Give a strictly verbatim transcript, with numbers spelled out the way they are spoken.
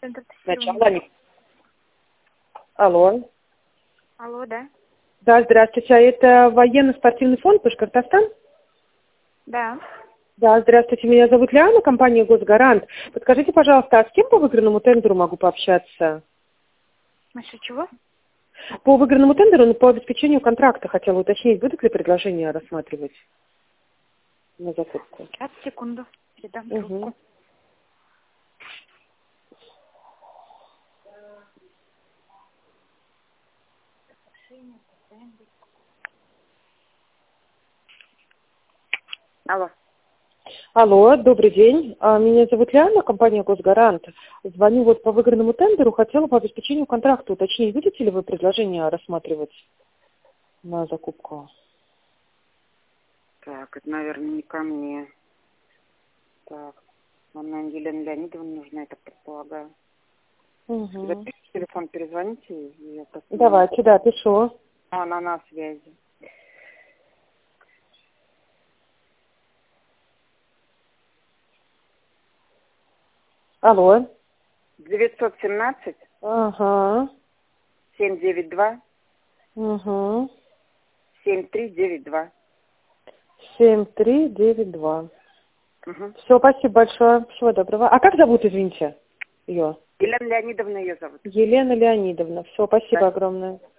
Центр тестирования. Начало. не- Алло. Алло, да? Да, здравствуйте. А это военно-спортивный фонд Башкортостан? Да. Да, здравствуйте. Меня зовут Лиана, компания «Госгарант». Подскажите, пожалуйста, а с кем по выигранному тендеру могу пообщаться? Насчет чего? По выигранному тендеру, но по обеспечению контракта хотела уточнить, будут ли предложения рассматривать на закупку? Сейчас, секунду. Передам Угу. трубку. Алло. Алло, добрый день. А, Меня зовут Лиана, компания «Госгарант». Звоню вот по выигранному тендеру, хотела по обеспечению контракта уточнить, будете ли вы предложения рассматривать на закупку? Так, это, наверное, не ко мне. Так, вам, наверное, Елена Леонидовна нужна, я так предполагаю. Угу. Запишите телефон, перезвоните. И я просто- Давайте, да, пишу. А, она на связи. Алло. девятьсот семнадцать Ага. семь девять два Угу. семь три девять два. семь три девять два. Угу. Все, спасибо большое. Всего доброго. А как зовут, извините, ее? Елена Леонидовна ее зовут. Елена Леонидовна. Все, спасибо Да. огромное.